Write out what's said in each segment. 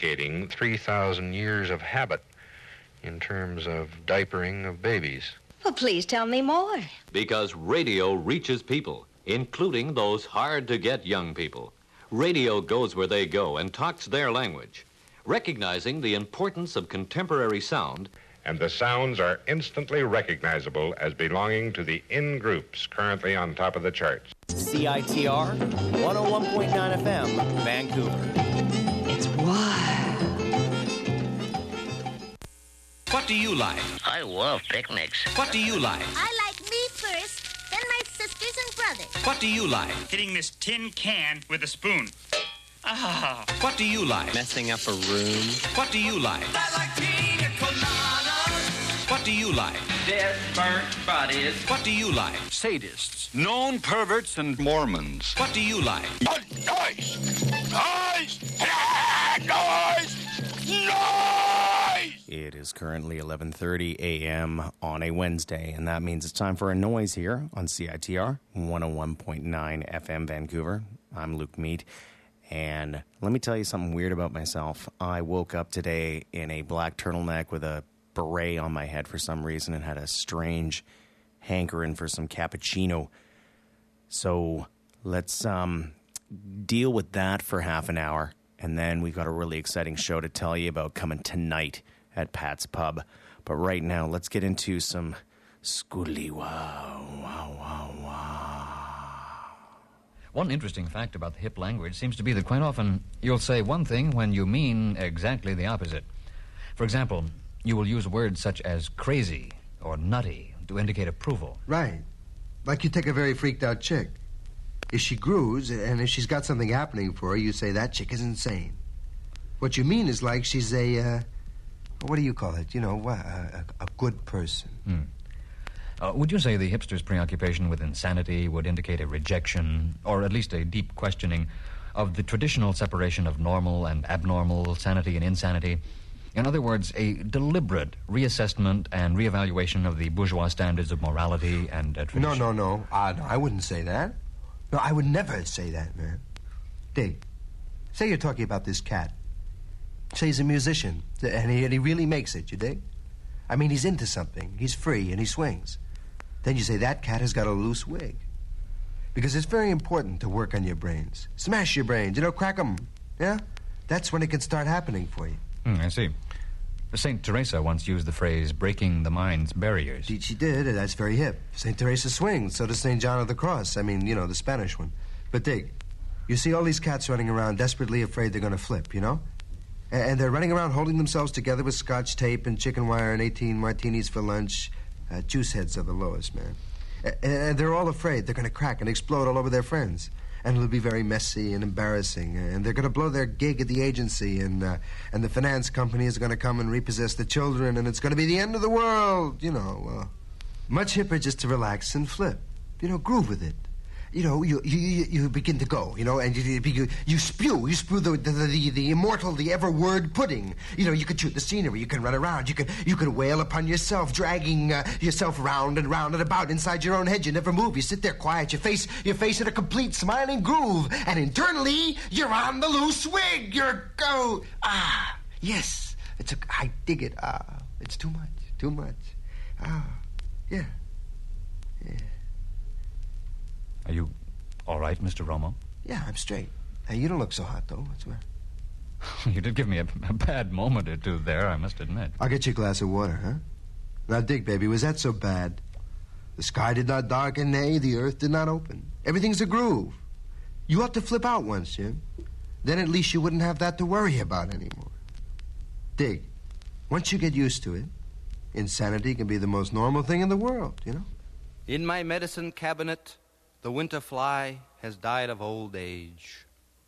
Gating 3,000 years of habit in terms of diapering of babies. Well, please tell me more. Because radio reaches people, including those hard-to-get young people. Radio goes where they go and talks their language, recognizing the importance of contemporary sound. And the sounds are instantly recognizable as belonging to the in-groups currently on top of the charts. CITR 101.9 FM, Vancouver. It's wild. What do you like? I love picnics. What do you like? I like me first, then my sisters and brothers. What do you like? Hitting this tin can with a spoon. Ah. What do you like? Messing up a room. What do you like? I like pina coladas. What do you like? Dead, burnt bodies. What do you like? Sadists, known perverts, and Mormons. What do you like? Noise! Noise! Noise! Noise! It is currently 11:30 a.m. on a Wednesday, and that means it's time for a noise here on CITR 101.9 FM Vancouver. I'm Luke Mead, and let me tell you something weird about myself. I woke up today in a black turtleneck with a beret on my head for some reason and had a strange hankering for some cappuccino. So let's deal with that for half an hour, and then we've got a really exciting show to tell you about coming tonight at Pat's Pub. But right now, let's get into some Scoodly Wow, wow, wow, wow. One interesting fact about the hip language seems to be that quite often you'll say one thing when you mean exactly the opposite. For example, you will use words such as crazy or nutty to indicate approval. Right. Like you take a very freaked out chick. If she grooves, and if she's got something happening for her, you say, that chick is insane. What you mean is like she's a, what do you call it? You know, a good person. Would you say the hipster's preoccupation with insanity would indicate a rejection, or at least a deep questioning, of the traditional separation of normal and abnormal, sanity and insanity? In other words, a deliberate reassessment and reevaluation of the bourgeois standards of morality and tradition. No. No, I wouldn't say that. No, I would never say that, man. Dig, say you're talking about this cat. Say he's a musician, and he really makes it, you dig? I mean, he's into something. He's free, and he swings. Then you say, that cat has got a loose wig. Because it's very important to work on your brains. Smash your brains, crack them. Yeah? That's when it can start happening for you. I see. St. Teresa once used the phrase, breaking the mind's barriers. Indeed she did, and that's very hip. St. Teresa swings, so does St. John of the Cross. I mean, the Spanish one. But dig, you see all these cats running around desperately afraid they're going to flip, And they're running around holding themselves together with scotch tape and chicken wire and 18 martinis for lunch. Juice heads are the lowest, man. And they're all afraid they're going to crack and explode all over their friends. And it'll be very messy and embarrassing. And they're going to blow their gig at the agency. And the finance company is going to come and repossess the children. And it's going to be the end of the world. Much hipper just to relax and flip. Groove with it. You begin to go, and you spew the immortal, the ever word pudding. You can shoot the scenery, you can run around, you can wail upon yourself, dragging yourself round and round and about inside your own head. You never move. You sit there quiet, your face in a complete smiling groove, and internally you're on the loose wig. Yes, I dig it. It's too much. Yeah. Are you all right, Mr. Romo? Yeah, I'm straight. Hey, you don't look so hot, though. What's the matter? You did give me a bad moment or two there, I must admit. I'll get you a glass of water, huh? Now, dig, baby, was that so bad? The sky did not darken, nay, the earth did not open. Everything's a groove. You ought to flip out once, Jim. Then at least you wouldn't have that to worry about anymore. Dig, once you get used to it, insanity can be the most normal thing in the world, In my medicine cabinet, the winter fly has died of old age.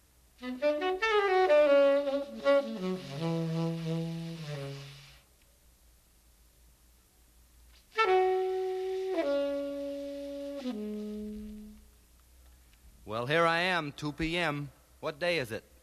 Well, here I am, 2 p.m. What day is it?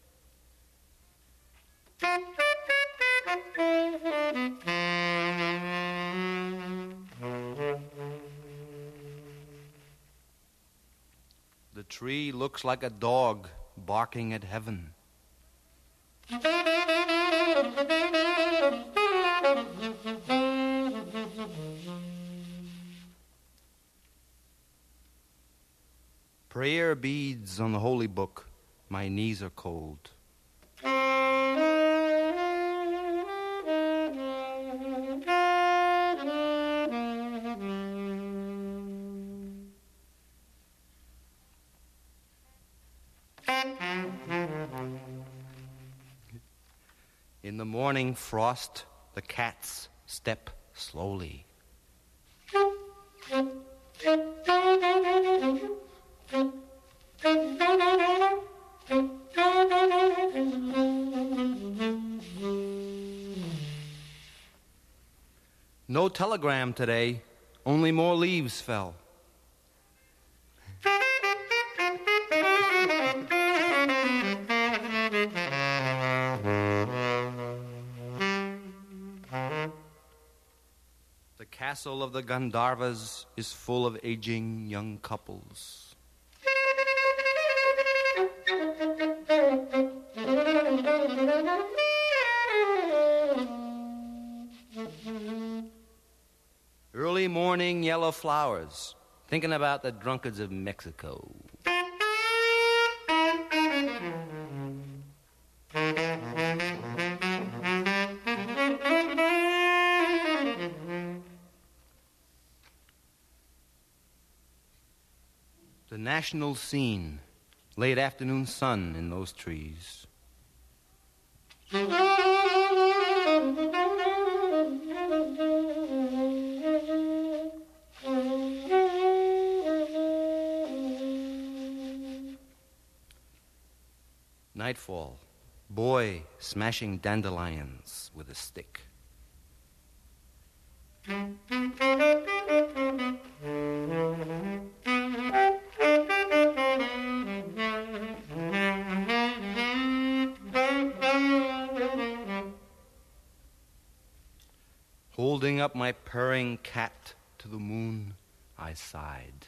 The tree looks like a dog barking at heaven. Prayer beads on the holy book. My knees are cold. In the morning frost, the cats step slowly. No telegram today, only more leaves fell. The castle of the Gandharvas is full of aging young couples. Early morning yellow flowers, thinking about the drunkards of Mexico. The national scene, late afternoon sun in those trees. Nightfall, boy smashing dandelions with a stick. Holding up my purring cat to the moon, I sighed.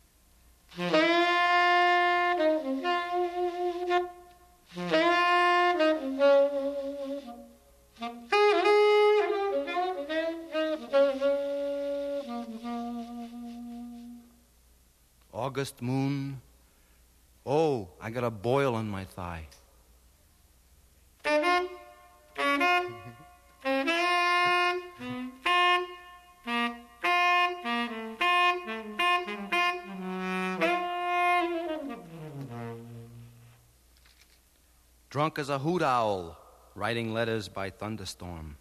August moon, oh, I got a boil on my thigh. Drunk as a hoot owl, writing letters by thunderstorm.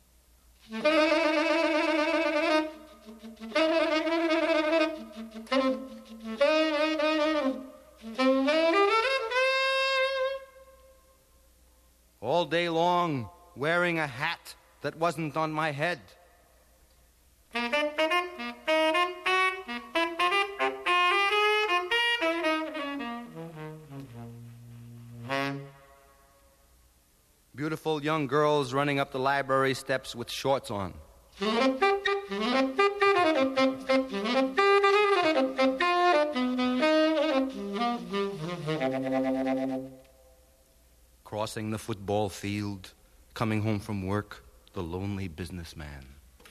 All day long, wearing a hat that wasn't on my head. Beautiful young girls running up the library steps with shorts on. Crossing the football field, coming home from work, the lonely businessman.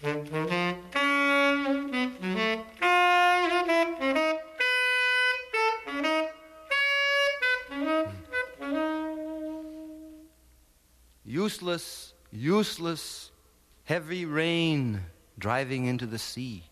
Useless, useless, heavy rain driving into the sea.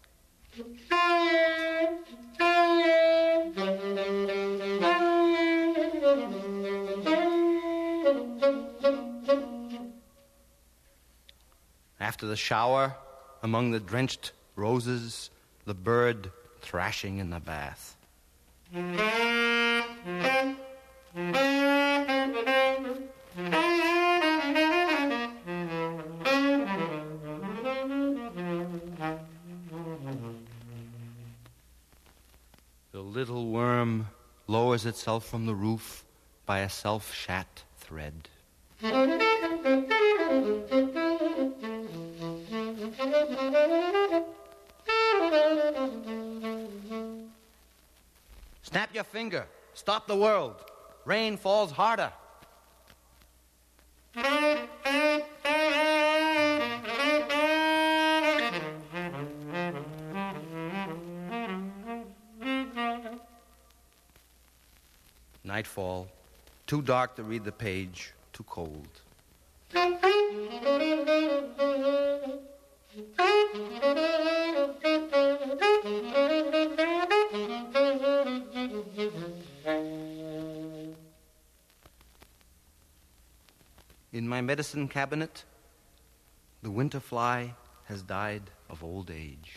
After the shower, among the drenched roses, the bird thrashing in the bath. The little worm lowers itself from the roof by a self-shat thread. Snap your finger. Stop the world. Rain falls harder. Nightfall. Too dark to read the page. Too cold. In my medicine cabinet, the winter fly has died of old age.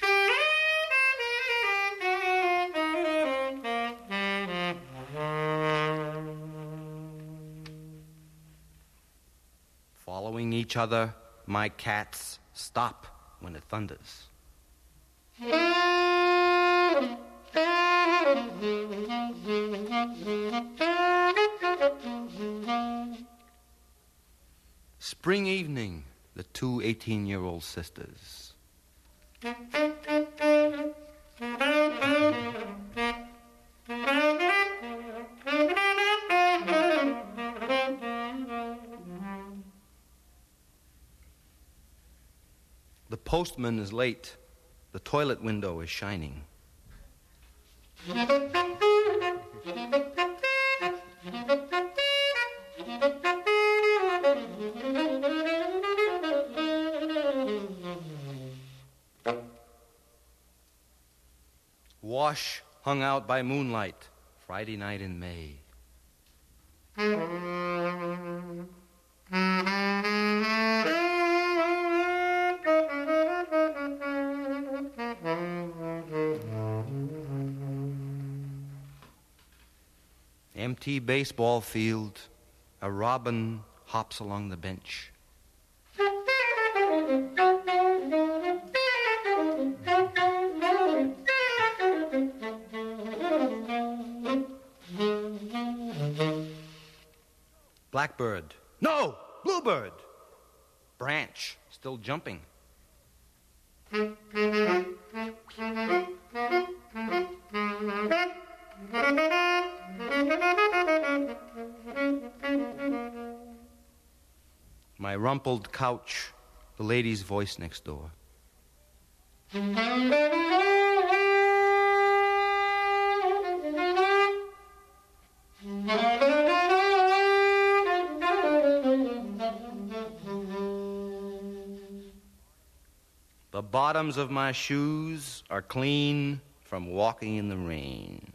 Following each other, my cats stop when it thunders. Spring evening, the two 18-year-old sisters. The postman is late. The toilet window is shining. Wash hung out by moonlight, Friday night in May. Empty baseball field, a robin hops along the bench. Blackbird. No! Bluebird! Branch, still jumping. My rumpled couch, the lady's voice next door. The bottoms of my shoes are clean from walking in the rain.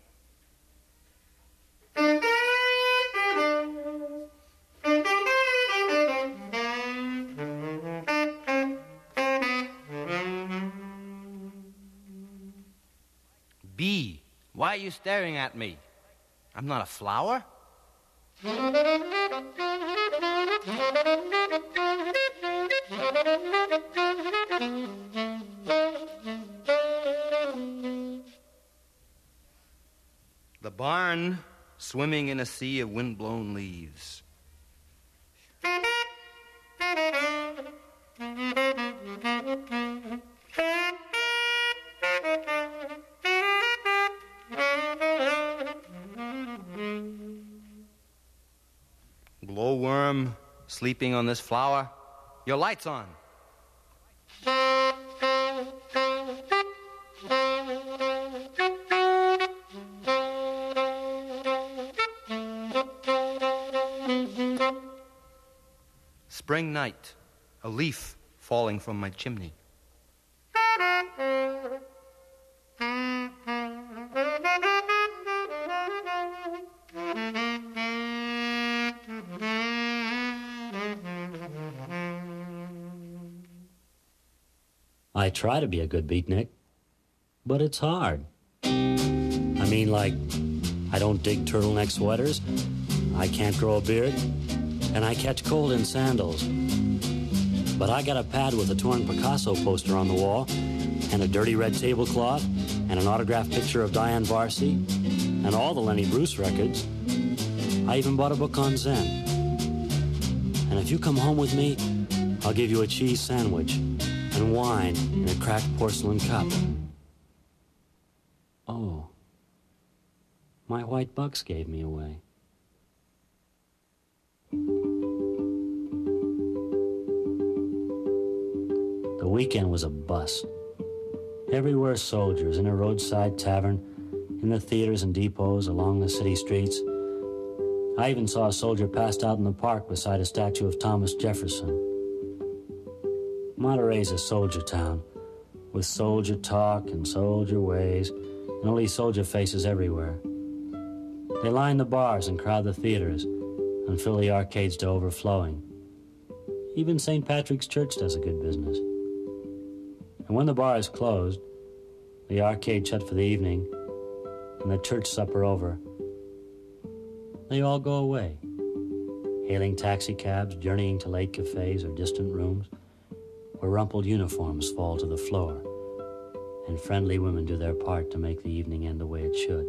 Bee, why are you staring at me? I'm not a flower. The barn swimming in a sea of wind-blown leaves. Glowworm sleeping on this flower. Your light's on. Spring night, a leaf falling from my chimney. I try to be a good beatnik, but it's hard. I mean, like, I don't dig turtleneck sweaters, I can't grow a beard, and I catch cold in sandals. But I got a pad with a torn Picasso poster on the wall, and a dirty red tablecloth, and an autographed picture of Diane Varsi, and all the Lenny Bruce records. I even bought a book on Zen. And if you come home with me, I'll give you a cheese sandwich and wine in a cracked porcelain cup. Oh, my white bucks gave me away. The weekend was a bust. Everywhere soldiers, in a roadside tavern, in the theaters and depots, along the city streets. I even saw a soldier passed out in the park beside a statue of Thomas Jefferson. Monterey's a soldier town, with soldier talk and soldier ways, and only soldier faces everywhere. They line the bars and crowd the theaters and fill the arcades to overflowing. Even St. Patrick's Church does a good business. And when the bar is closed, the arcade shut for the evening, and the church supper over, they all go away, hailing taxi cabs, journeying to late cafes or distant rooms, where rumpled uniforms fall to the floor, and friendly women do their part to make the evening end the way it should.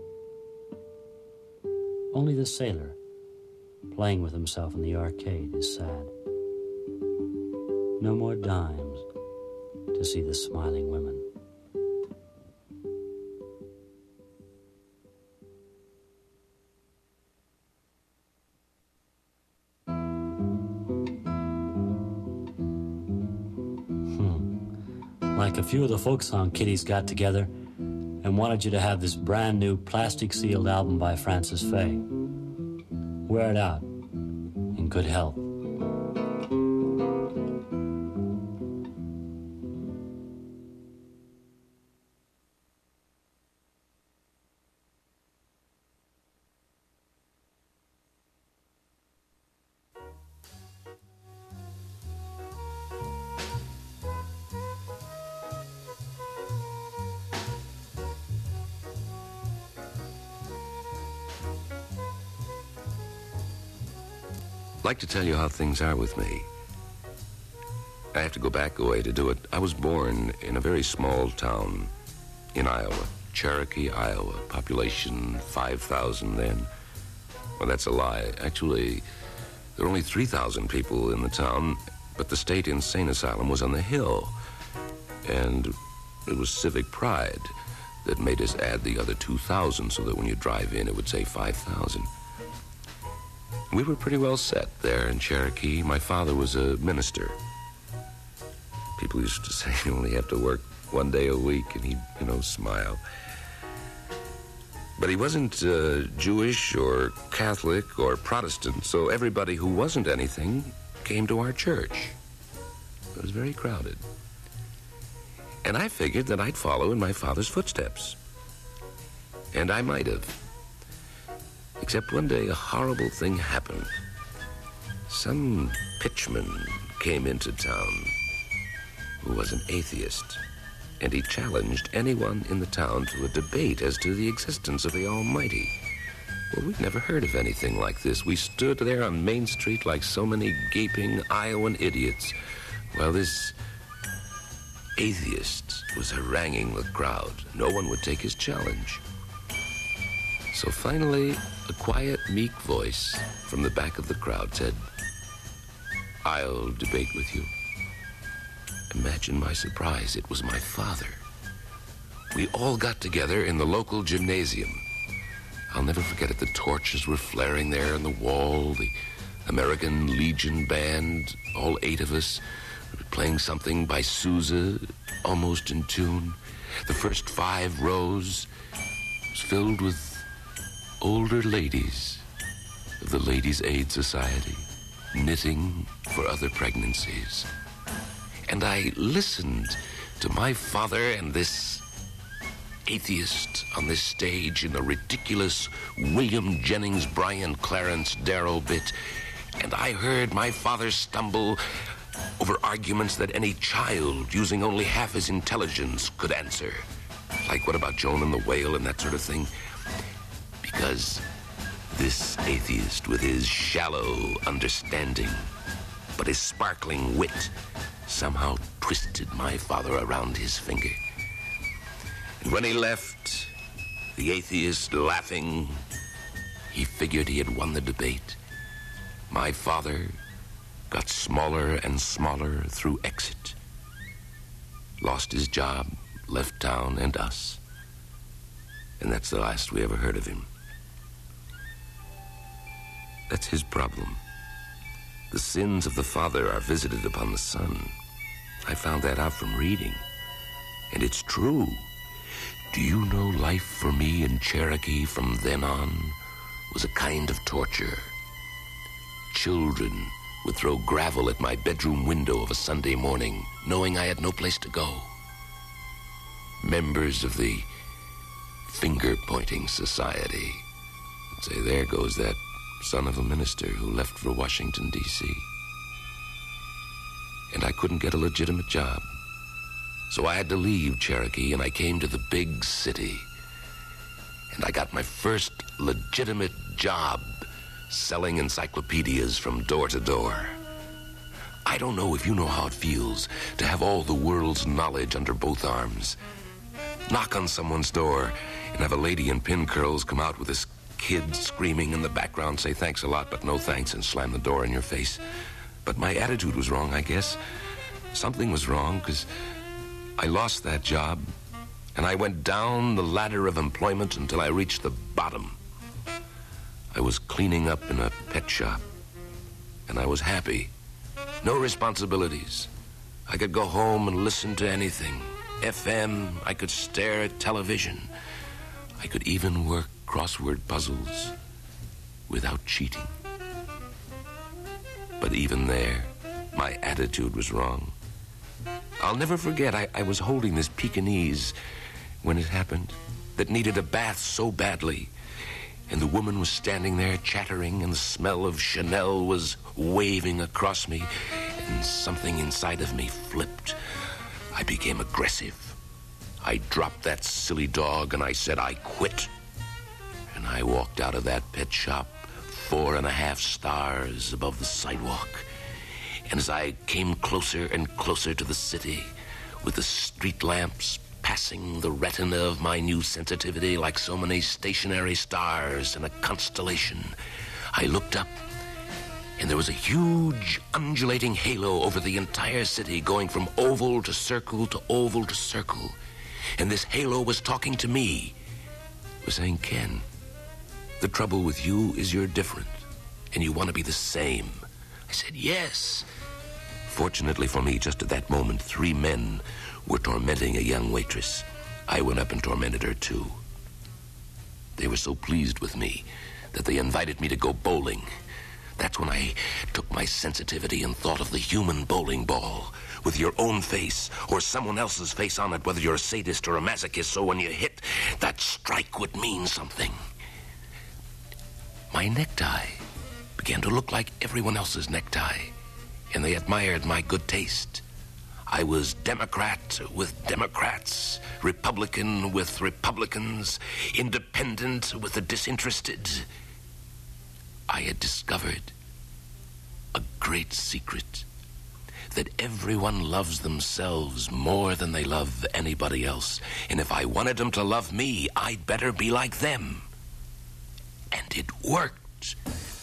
Only the sailor, playing with himself in the arcade, is sad. No more dimes to see the smiling women. Like a few of the folk song kiddies got together and wanted you to have this brand new plastic-sealed album by Francis Faye. Wear it out in good health. I'd like to tell you how things are with me. I have to go back a way to do it. I was born in a very small town in Iowa, Cherokee, Iowa. Population 5,000 then. Well, that's a lie. Actually, there were only 3,000 people in the town, but the state insane asylum was on the hill. And it was civic pride that made us add the other 2,000 so that when you drive in, it would say 5,000. We were pretty well set there in Cherokee. My father was a minister. People used to say you only have to work one day a week, and he'd, smile. But he wasn't Jewish or Catholic or Protestant, so everybody who wasn't anything came to our church. It was very crowded. And I figured that I'd follow in my father's footsteps. And I might have. Except one day a horrible thing happened. Some pitchman came into town who was an atheist, and he challenged anyone in the town to a debate as to the existence of the Almighty. Well, we'd never heard of anything like this. We stood there on Main Street like so many gaping Iowan idiots, while this atheist was haranguing the crowd. No one would take his challenge. So finally, a quiet, meek voice from the back of the crowd said, "I'll debate with you." Imagine my surprise. It was my father. We all got together in the local gymnasium. I'll never forget it. The torches were flaring there on the wall. The American Legion band, all 8 of us, playing something by Sousa, almost in tune. The first 5 rows was filled with older ladies of the Ladies' Aid Society, knitting for other pregnancies. And I listened to my father and this atheist on this stage in the ridiculous William Jennings Bryan Clarence Darrow bit, and I heard my father stumble over arguments that any child using only half his intelligence could answer. Like, what about Joan and the Whale and that sort of thing? Because this atheist, with his shallow understanding, but his sparkling wit, somehow twisted my father around his finger. And when he left, the atheist laughing, he figured he had won the debate. My father got smaller and smaller through exit. Lost his job, left town and us. And that's the last we ever heard of him. That's his problem. The sins of the father are visited upon the son. I found that out from reading. And it's true. Do you know life for me in Cherokee from then on was a kind of torture. Children would throw gravel at my bedroom window of a Sunday morning, knowing I had no place to go. Members of the finger-pointing society would say, there goes that son of a minister who left for Washington, D.C. And I couldn't get a legitimate job. So I had to leave Cherokee, and I came to the big city. And I got my first legitimate job selling encyclopedias from door to door. I don't know if you know how it feels to have all the world's knowledge under both arms. Knock on someone's door and have a lady in pin curls come out with this kid screaming in the background, say thanks a lot, but no thanks, and slam the door in your face. But my attitude was wrong, I guess. Something was wrong, because I lost that job, and I went down the ladder of employment until I reached the bottom. I was cleaning up in a pet shop, and I was happy. No responsibilities. I could go home and listen to anything. FM, I could stare at television. I could even work crossword puzzles without cheating. But even there, my attitude was wrong. I'll never forget, I was holding this Pekingese when it happened that needed a bath so badly. And the woman was standing there chattering, and the smell of Chanel was waving across me, and something inside of me flipped. I became aggressive. I dropped that silly dog, and I said, I quit. And I walked out of that pet shop 4.5 stars above the sidewalk. And as I came closer and closer to the city, with the street lamps passing the retina of my new sensitivity like so many stationary stars in a constellation, I looked up, and there was a huge undulating halo over the entire city, going from oval to circle to oval to circle. And this halo was talking to me. It was saying, Ken, the trouble with you is you're different, and you want to be the same. I said, yes. Fortunately for me, just at that moment, 3 men were tormenting a young waitress. I went up and tormented her, too. They were so pleased with me that they invited me to go bowling. That's when I took my sensitivity and thought of the human bowling ball with your own face or someone else's face on it, whether you're a sadist or a masochist, so when you hit, that strike would mean something. My necktie began to look like everyone else's necktie, and they admired my good taste. I was Democrat with Democrats, Republican with Republicans, independent with the disinterested. I had discovered a great secret, that everyone loves themselves more than they love anybody else. And if I wanted them to love me, I'd better be like them. And it worked.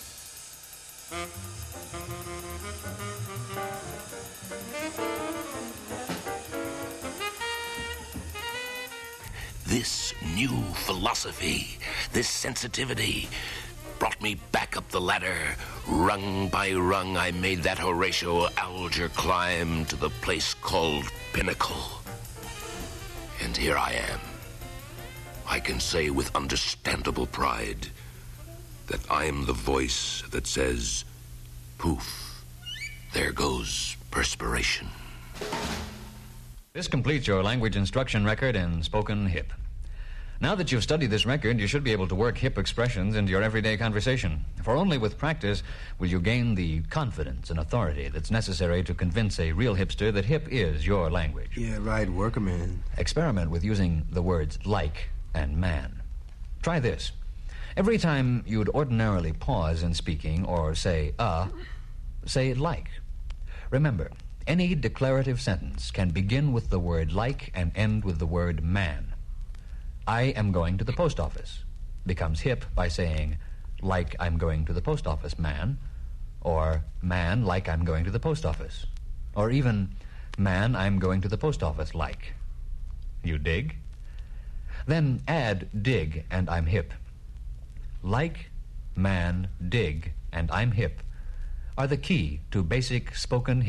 This new philosophy, this sensitivity, brought me back up the ladder. Rung by rung, I made that Horatio Alger climb to the place called Pinnacle. And here I am. I can say with understandable pride that I'm the voice that says, poof, there goes perspiration. This completes your language instruction record in spoken hip. Now that you've studied this record, you should be able to work hip expressions into your everyday conversation. For only with practice will you gain the confidence and authority that's necessary to convince a real hipster that hip is your language. Yeah, right. Work 'em in. Experiment with using the words like and man. Try this. Every time you'd ordinarily pause in speaking or say like. Remember, any declarative sentence can begin with the word like and end with the word man. I am going to the post office becomes hip by saying, like I'm going to the post office, man, or man, like I'm going to the post office, or even, man, I'm going to the post office, like. You dig? Then add dig and I'm hip. Like, man, dig, and I'm hip are the key to basic spoken hip.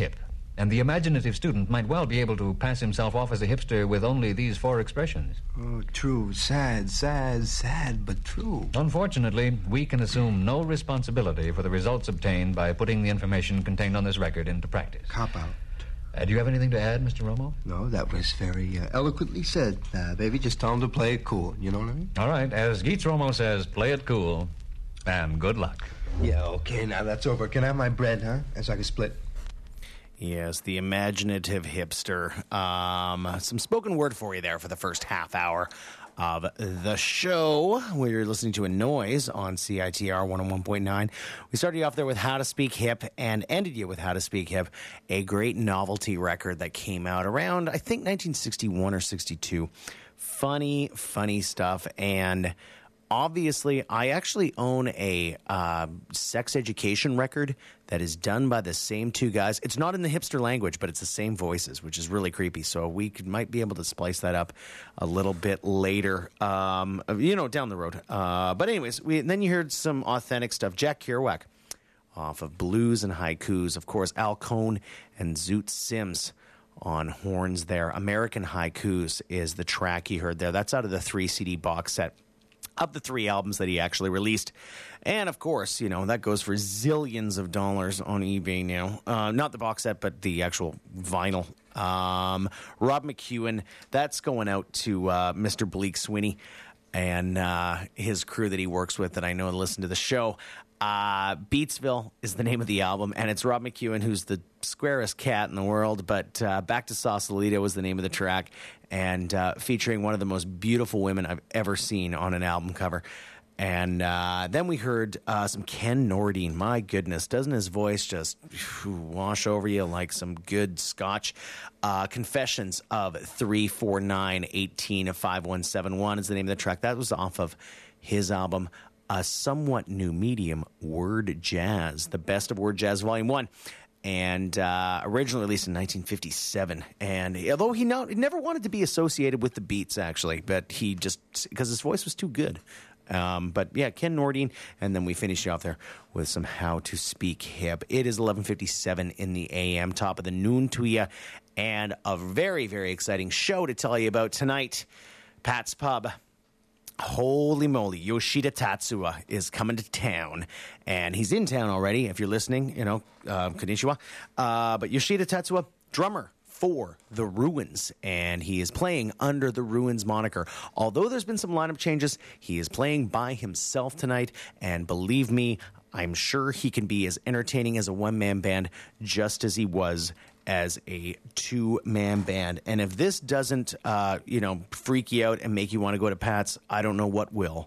And the imaginative student might well be able to pass himself off as a hipster with only these 4 expressions. Oh, true. Sad, sad, sad, but true. Unfortunately, we can assume no responsibility for the results obtained by putting the information contained on this record into practice. Cop out. Do you have anything to add, Mr. Romo? No, that was very eloquently said. Baby, just tell him to play it cool. You know what I mean? All right. As Geets Romo says, play it cool. And good luck. Yeah, okay, now that's over. Can I have my bread, huh? As I can split. Yes, the imaginative hipster. Some spoken word for you there for the first half hour of the show. We're listening to A Noise on CITR 101.9. We started you off there with How to Speak Hip and ended you with How to Speak Hip, a great novelty record that came out around, I think, 1961 or 62. Funny stuff. And obviously, I actually own a sex education record that is done by the same 2 guys. It's not in the hipster language, but it's the same voices, which is really creepy. So we might be able to splice that up a little bit later, down the road. But anyways, then you heard some authentic stuff. Jack Kerouac off of Blues and Haikus. Of course, Al Cohn and Zoot Sims on horns there. American Haikus is the track you heard there. That's out of the 3-CD box set of the 3 albums that he actually released. And, of course, that goes for zillions of dollars on eBay now. Not the box set, but the actual vinyl. Rob McEwen, that's going out to Mr. Bleak Sweeney and his crew that he works with that I know and listen to the show. Beatsville is the name of the album, and it's Rob McEwen, who's the squarest cat in the world, but Back to Sausalito was the name of the track, and featuring one of the most beautiful women I've ever seen on an album cover. And then we heard some Ken Nordine. My goodness, doesn't his voice just wash over you like some good scotch? Confessions of 349-18-5171 is the name of the track. That was off of his album, A Somewhat New Medium, Word Jazz, the best of Word Jazz, Volume 1. And originally released in 1957. And although he never wanted to be associated with the Beats, actually, but he just, because his voice was too good. But yeah, Ken Nordine, and then we finish you off there with some How to Speak Hip. It is 11:57 in the AM, top of the noon to you, and a very, very exciting show to tell you about tonight. Pat's Pub. Holy moly, Yoshida Tatsuya is coming to town, and he's in town already. If you're listening, konnichiwa. But Yoshida Tatsuya, drummer for The Ruins, and he is playing under The Ruins moniker. Although there's been some lineup changes, he is playing by himself tonight, and believe me, I'm sure he can be as entertaining as a one-man band just as he was as a 2-man band. And if this doesn't, freak you out and make you want to go to Pat's, I don't know what will.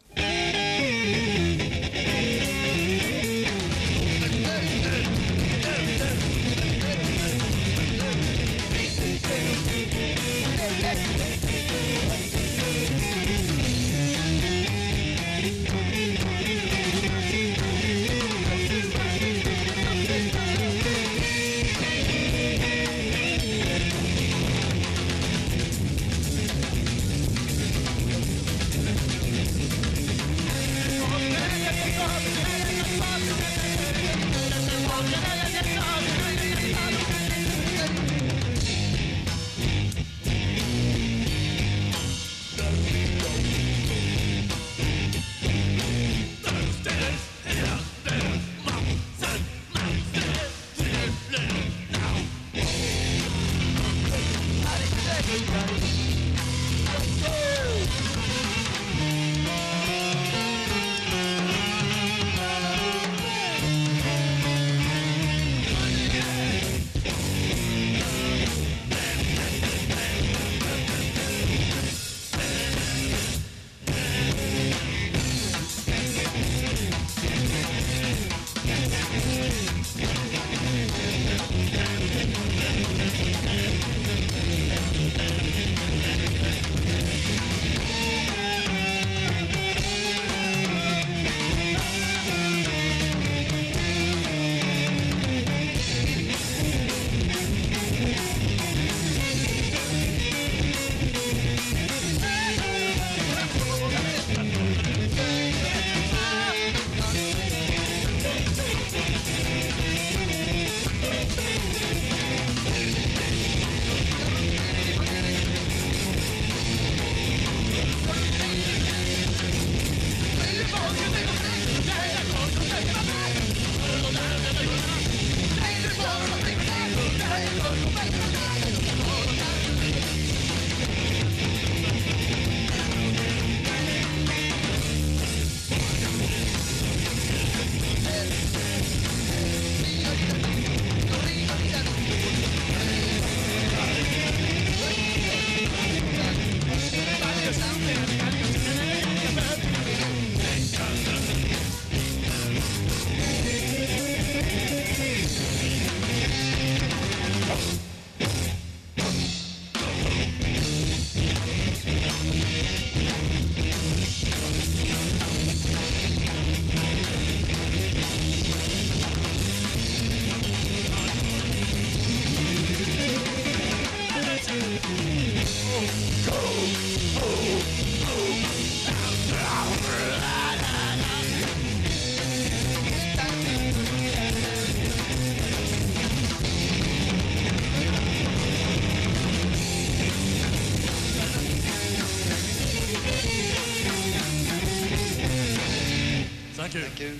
Thank you.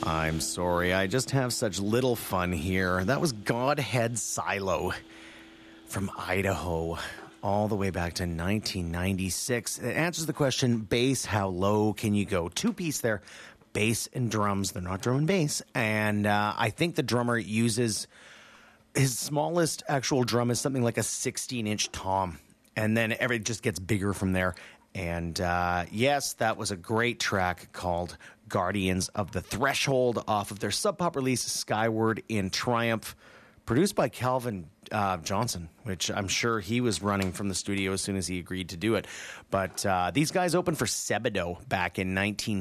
I'm sorry, I just have such little fun here. That was Godhead Silo from Idaho, all the way back to 1996. It answers the question, bass, how low can you go? Two-piece there, bass and drums. They're not drum and bass. And I think the drummer uses, his smallest actual drum is something like a 16-inch tom. And then it just gets bigger from there. And yes, that was a great track called Guardians of the Threshold off of their Sub Pop release Skyward in Triumph, produced by Calvin Johnson, which I'm sure he was running from the studio as soon as he agreed to do it. But these guys opened for Sebadoh back in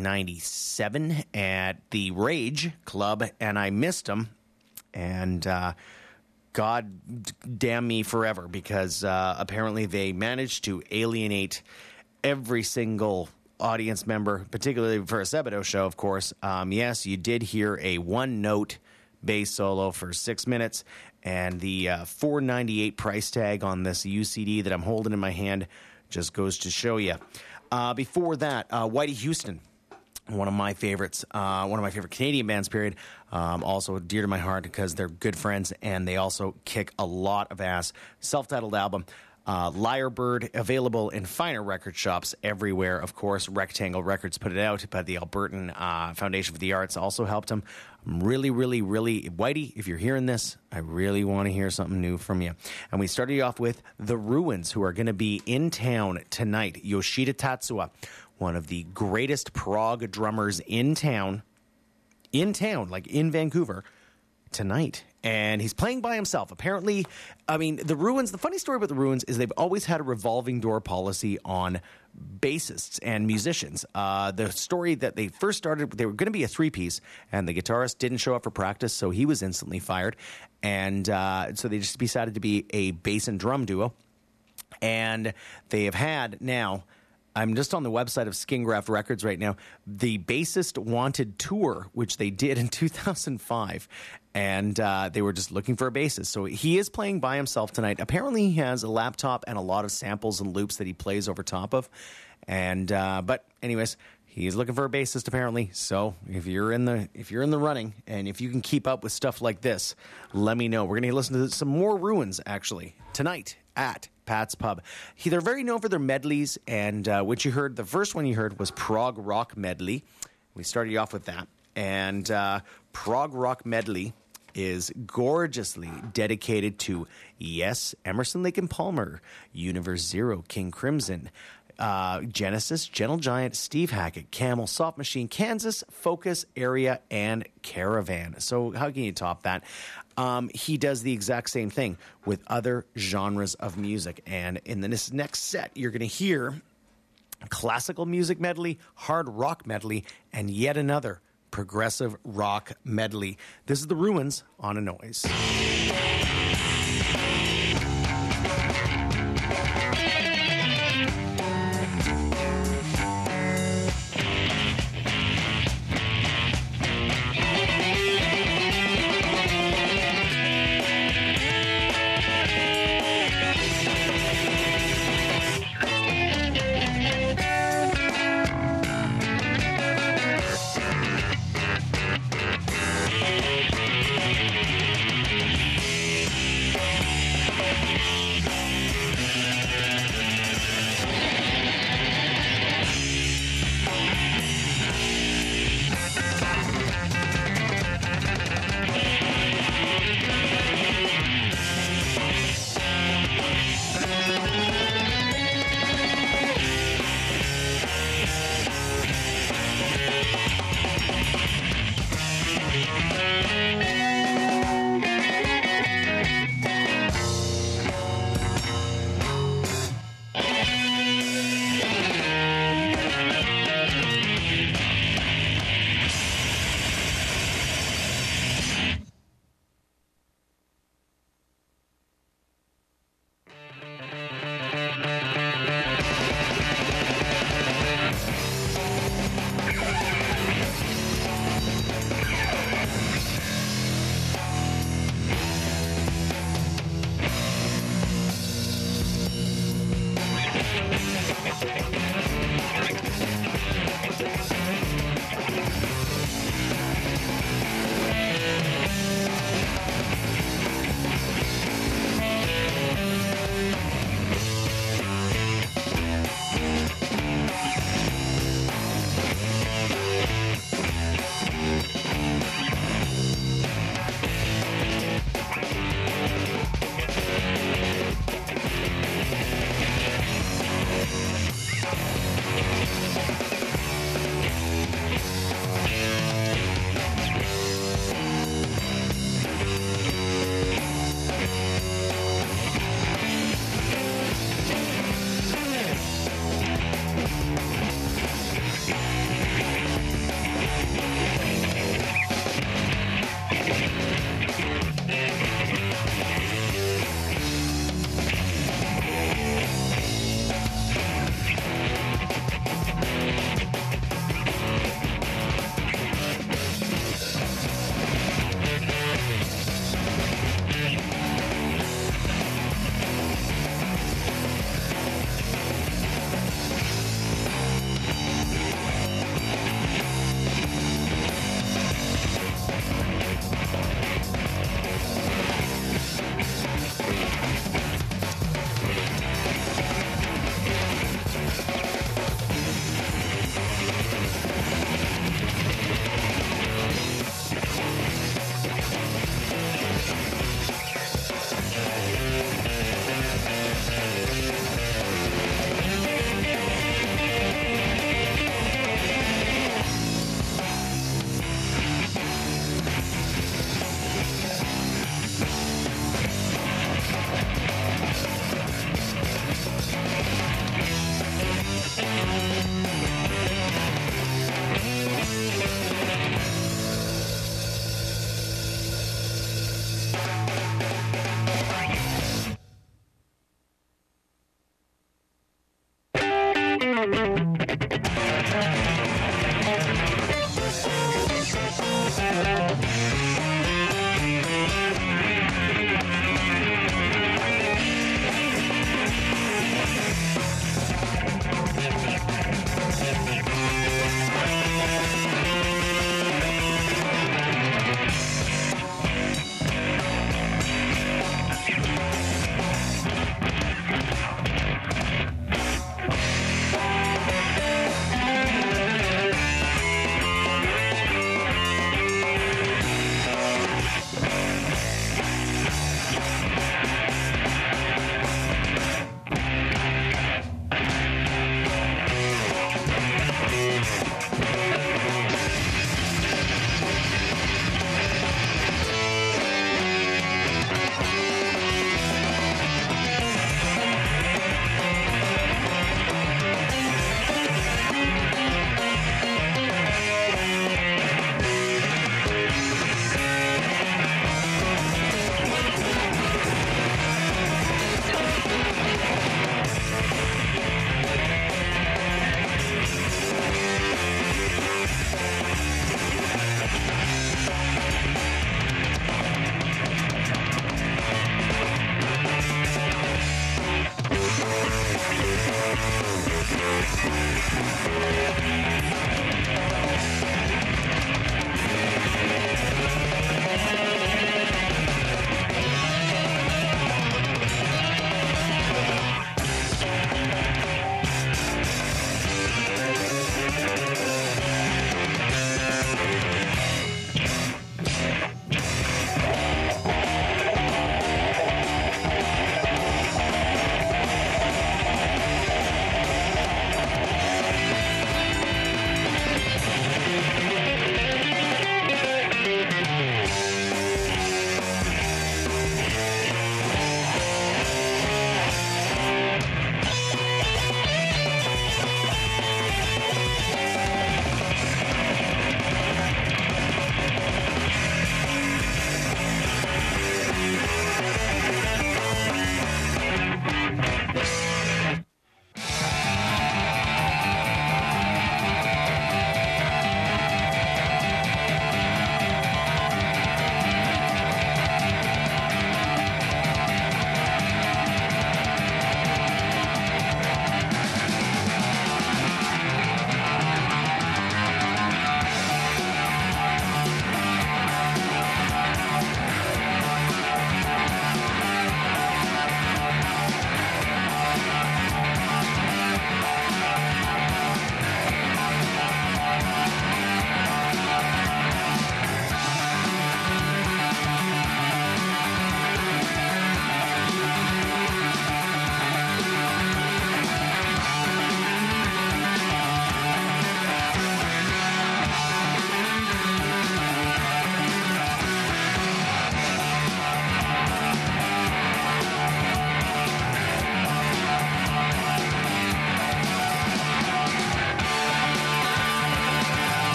1997 at the Rage Club, and I missed them. And God damn me forever, because apparently they managed to alienate every single audience member, particularly for a Sebadoh show, of course. Yes, you did hear a one-note bass solo for 6 minutes, and the $4.98 price tag on this UCD that I'm holding in my hand just goes to show you. Before that, Whitey Houston, one of my favorites, one of my favorite Canadian bands, period. Also dear to my heart because they're good friends, and they also kick a lot of ass. Self-titled album. Lyrebird, available in finer record shops everywhere. Of course, Rectangle Records put it out, but the Albertan Foundation for the Arts also helped him. I'm really, Whitey, if you're hearing this, I really want to hear something new from you. And we started off with The Ruins, who are going to be in town tonight. Yoshida Tatsuya, one of the greatest prog drummers in town, like in Vancouver, tonight. And he's playing by himself. Apparently, I mean, The Ruins, the funny story about The Ruins is they've always had a revolving door policy on bassists and musicians. The story that they first started, they were going to be a three-piece, and the guitarist didn't show up for practice, so he was instantly fired. And so they just decided to be a bass and drum duo. And they have had now, I'm just on the website of Skingraft Records right now, the Bassist Wanted Tour, which they did in 2005. And they were just looking for a bassist. So he is playing by himself tonight. Apparently he has a laptop and a lot of samples and loops that he plays over top of. And but anyways, he's looking for a bassist apparently. So if you're in the running, and if you can keep up with stuff like this, let me know. We're going to listen to some more Ruins actually tonight at Pat's Pub. They're very known for their medleys, and what you heard, the first one you heard was Prog Rock Medley. We started off with that. And Prog Rock Medley is gorgeously dedicated to, yes, Emerson, Lake and Palmer, Universe Zero, King Crimson, Genesis, Gentle Giant, Steve Hackett, Camel, Soft Machine, Kansas, Focus, Area, and Caravan. So how can you top that? He does the exact same thing with other genres of music. And in this next set, you're going to hear classical music medley, hard rock medley, and yet another progressive rock medley. This is The Ruins on A Noise.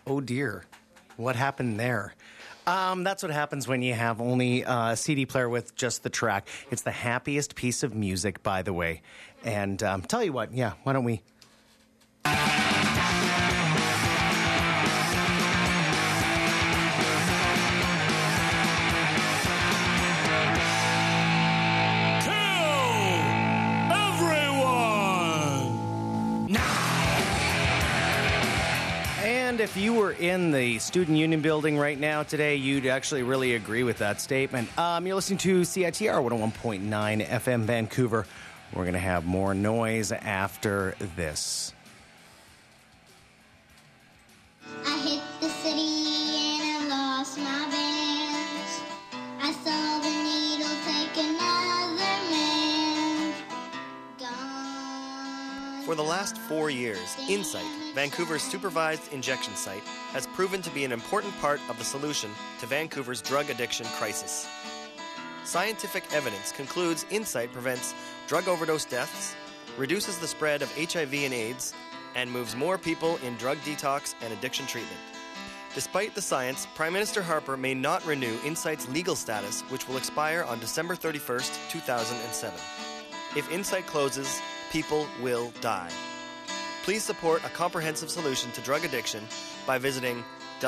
Oh, dear. What happened there? That's what happens when you have only a CD player with just the track. It's the happiest piece of music, by the way. And tell you what, yeah, why don't we... And if you were in the Student Union building right now today, you'd actually really agree with that statement. You're listening to CITR 101.9 FM Vancouver. We're going to have more noise after this. I hit the city and I lost my balance. I saw the needle take another man. Gone. For the last 4 years, Insight, Vancouver's supervised injection site, has proven to be an important part of the solution to Vancouver's drug addiction crisis. Scientific evidence concludes Insight prevents drug overdose deaths, reduces the spread of HIV and AIDS, and moves more people in drug detox and addiction treatment. Despite the science, Prime Minister Harper may not renew Insight's legal status, which will expire on December 31st, 2007. If Insight closes, people will die. Please support a comprehensive solution to drug addiction by visiting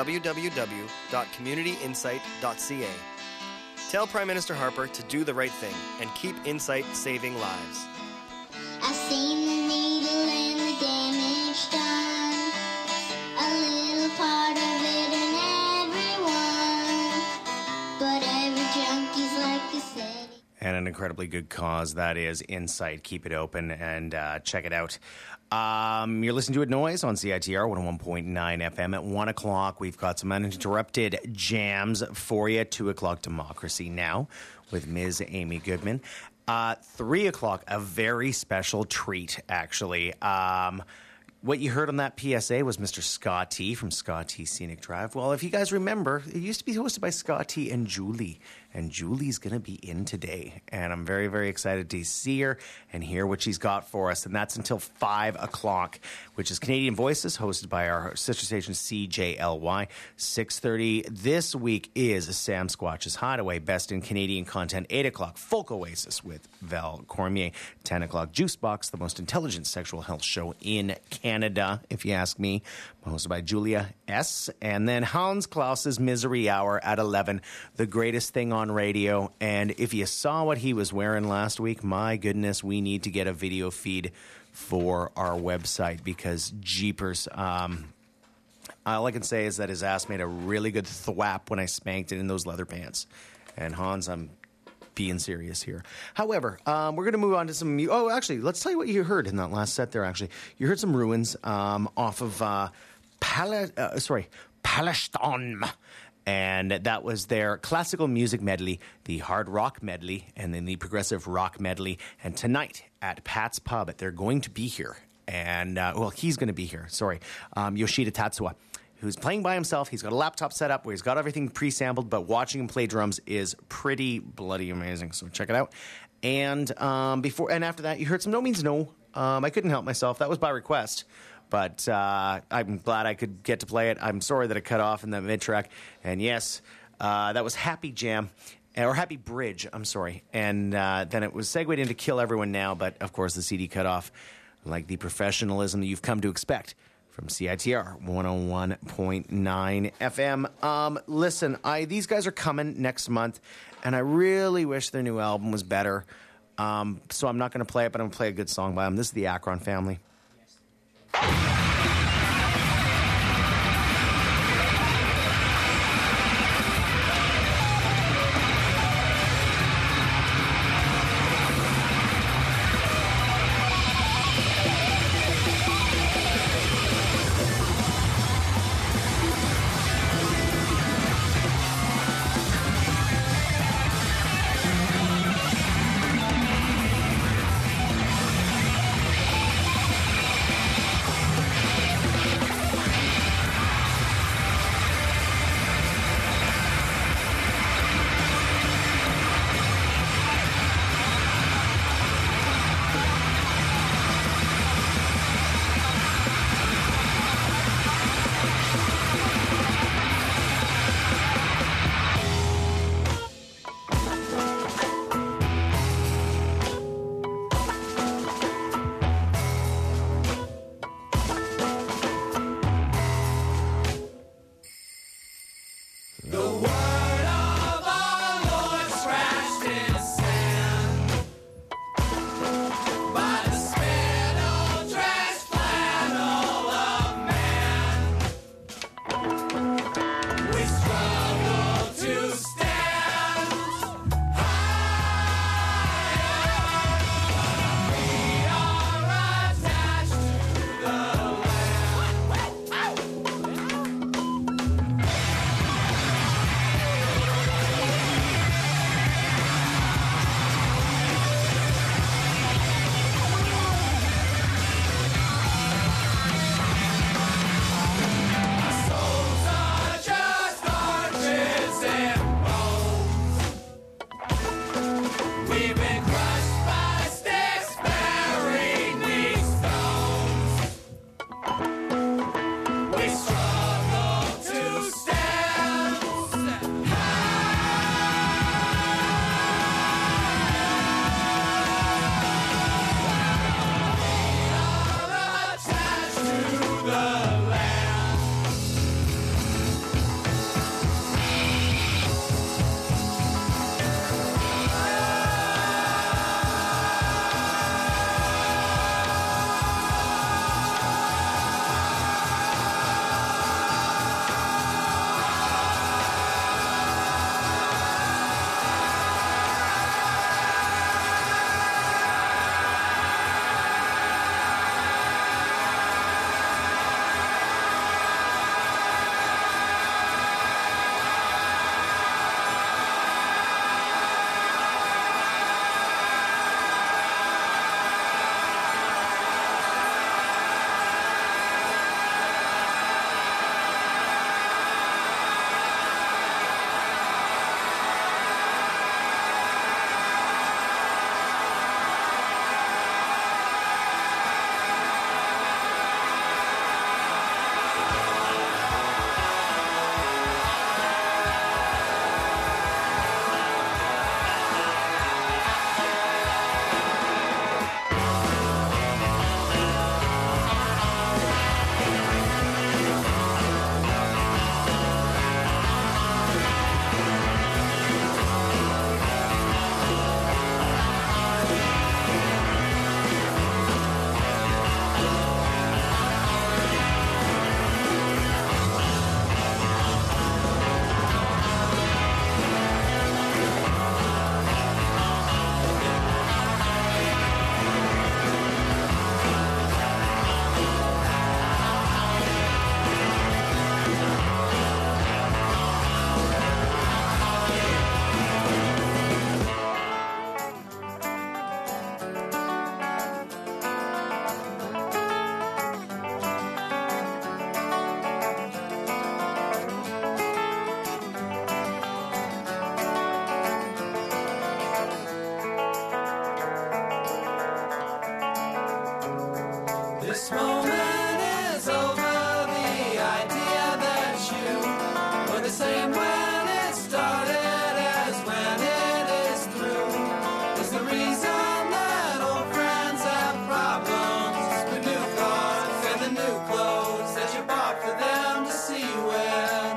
www.communityinsight.ca. Tell Prime Minister Harper to do the right thing and keep Insight saving lives. I seen the needle and the damage done. A little part of it in everyone. But every junkie's like you said. And an incredibly good cause, that is Insight. Keep it open and check it out. You're listening to It Noise on CITR 101.9 FM. At 1 o'clock, we've got some uninterrupted jams for you. 2 o'clock, Democracy Now! With Ms. Amy Goodman. 3 o'clock, a very special treat, actually. What you heard on that PSA was Mr. Scott T. from Scott T. Scenic Drive. Well, if you guys remember, it used to be hosted by Scott T. and Julie. And Julie's going to be in today. And I'm very, very excited to see her and hear what she's got for us. And that's until 5 o'clock, which is Canadian Voices, hosted by our sister station CJLY. 6:30 this week is Sam Squatch's Hideaway, Best in Canadian Content. 8 o'clock, Folk Oasis with Val Cormier. 10 o'clock, Juicebox, the most intelligent sexual health show in Canada, if you ask me, hosted by Julia S. And then Hans Klaus's Misery Hour at 11, the greatest thing on radio. And if you saw what he was wearing last week, my goodness, we need to get a video feed for our website because jeepers. All I can say is that his ass made a really good thwap when I spanked it in those leather pants. And Hans, I'm being serious here. However, we're going to move on to some... Oh, actually, let's tell you what you heard in that last set there, actually. You heard some Ruins off of Palestine. And that was their classical music medley, the hard rock medley, and then the progressive rock medley. And tonight at Pat's Pub, they're going to be here. And, he's going to be here. Sorry. Yoshida Tatsuya, who's playing by himself. He's got a laptop set up where he's got everything pre-sampled, but watching him play drums is pretty bloody amazing. So check it out. And after that, you heard some No Means No. I couldn't help myself. That was by request. But I'm glad I could get to play it. I'm sorry that it cut off in the mid-track. And yes, that was Happy Jam, or Happy Bridge, I'm sorry. And then it was segued into Kill Everyone Now, but of course the CD cut off, like the professionalism that you've come to expect from CITR 101.9 FM. Listen, these guys are coming next month, and I really wish their new album was better. So I'm not going to play it, but I'm going to play a good song by them. This is the Akron Family. This moment is over. The idea that you were the same when it started as when it is through is the reason that old friends have problems with new cars and the new clothes that you bought for them to see you in.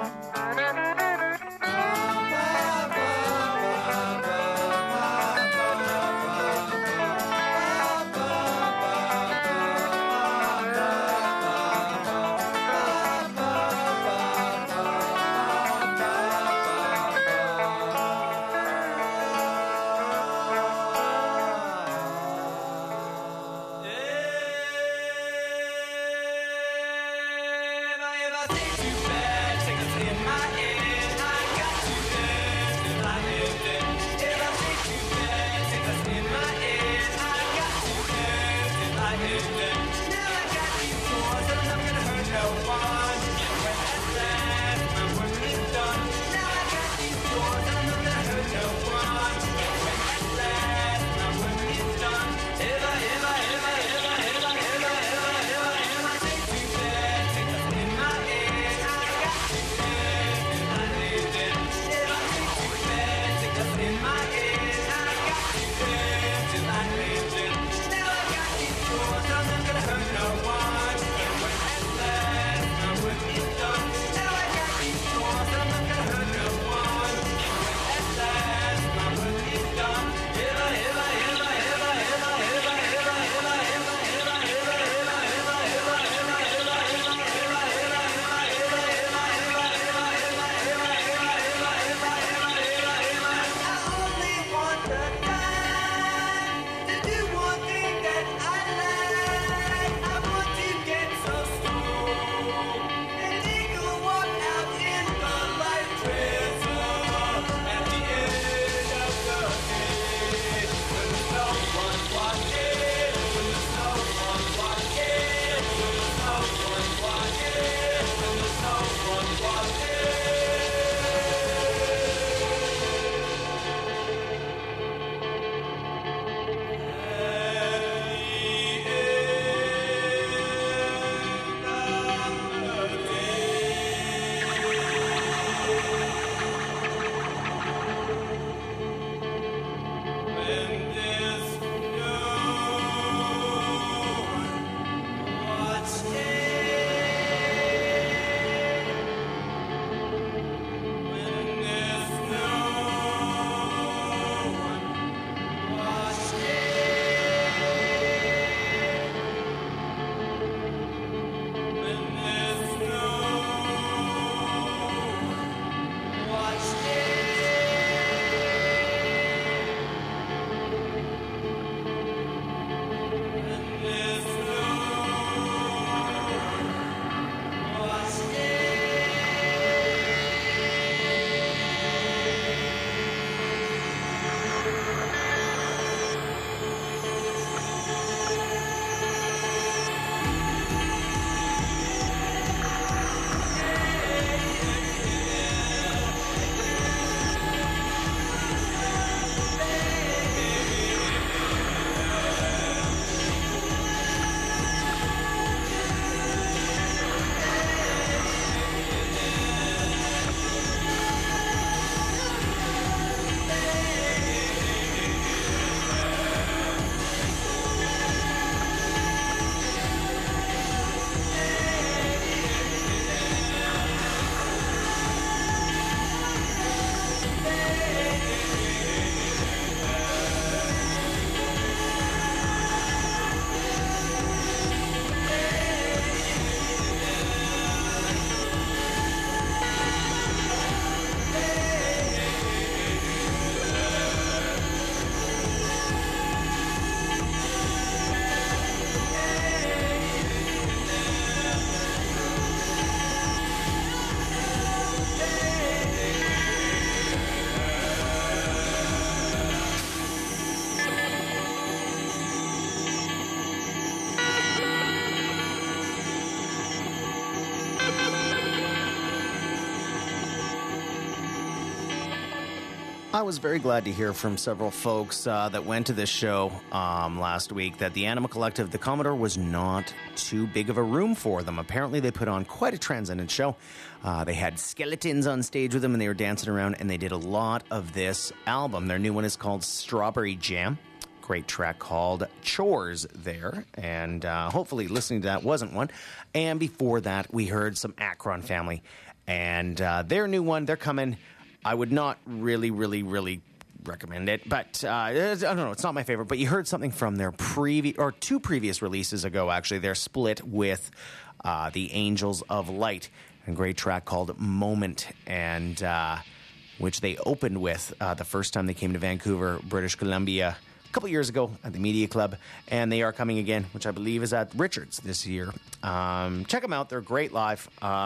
I was very glad to hear from several folks that went to this show last week that the Anima Collective, the Commodore, was not too big of a room for them. Apparently, they put on quite a transcendent show. They had skeletons on stage with them, and they were dancing around, and they did a lot of this album. Their new one is called Strawberry Jam. Great track called Chores there, and hopefully listening to that wasn't one. And before that, we heard some Akron Family, and their new one, they're coming. I would not really recommend it, but I don't know, it's not my favorite. But you heard something from their two previous releases ago, actually. They're split with the Angels of Light, a great track called Moment, and which they opened with the first time they came to Vancouver, British Columbia, a couple years ago at the Media Club, and they are coming again, which I believe is at Richards this year. Check them out. They're great live.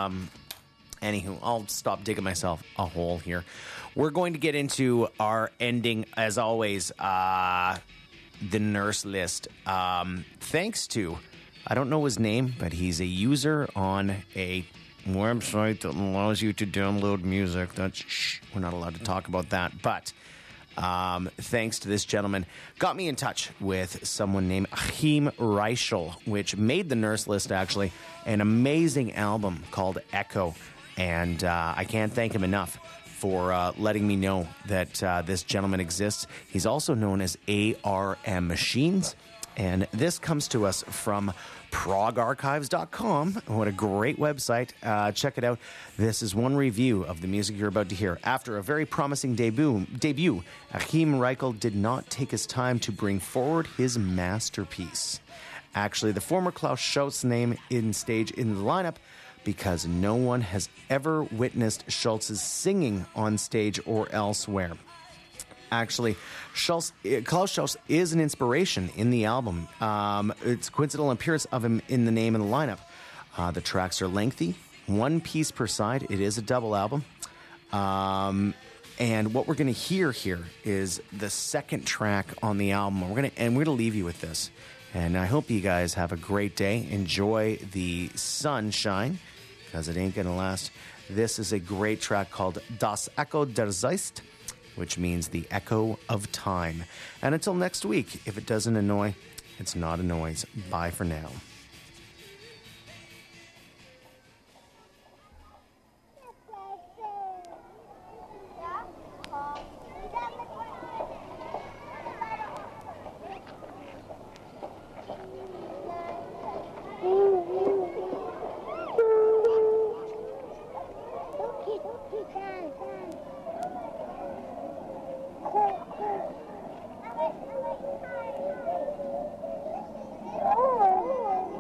Anywho, I'll stop digging myself a hole here. We're going to get into our ending, as always, the nurse list. Thanks to, I don't know his name, but he's a user on a website that allows you to download music. We're not allowed to talk about that, but thanks to this gentleman, got me in touch with someone named Achim Reichel, which made the nurse list, actually, an amazing album called Echo. And I can't thank him enough for letting me know that this gentleman exists. He's also known as ARM Machines. And this comes to us from ProgArchives.com. What a great website. Check it out. This is one review of the music you're about to hear. After a very promising debut, Achim Reichel did not take his time to bring forward his masterpiece. Actually, the former Klaus Schultz name in stage in the lineup, because no one has ever witnessed Schultz's singing on stage or elsewhere. Actually, Klaus Schultz is an inspiration in the album. It's a coincidental appearance of him in the name and the lineup. The tracks are lengthy, one piece per side. It is a double album. And what we're going to hear here is the second track on the album. We're going to leave you with this. And I hope you guys have a great day. Enjoy the sunshine, because it ain't going to last. This is a great track called Das Echo der Zeit, which means the echo of time. And until next week, if it doesn't annoy, it's not a noise. Bye for now. Oh,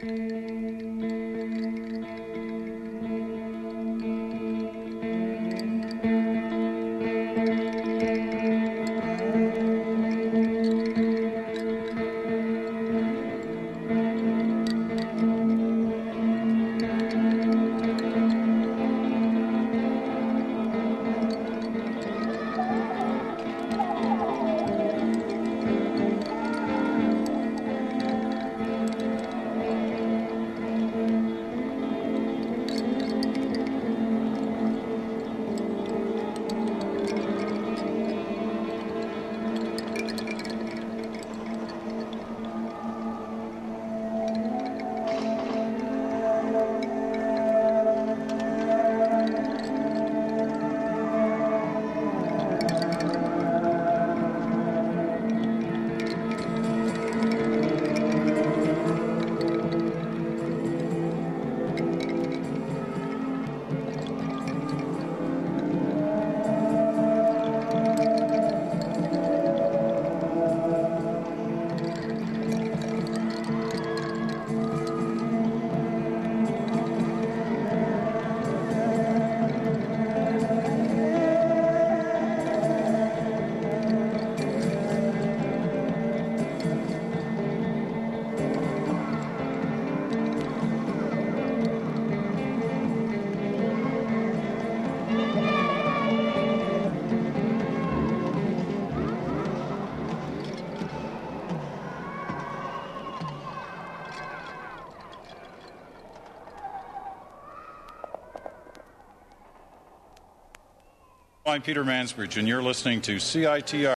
I'm Peter Mansbridge, and you're listening to CITR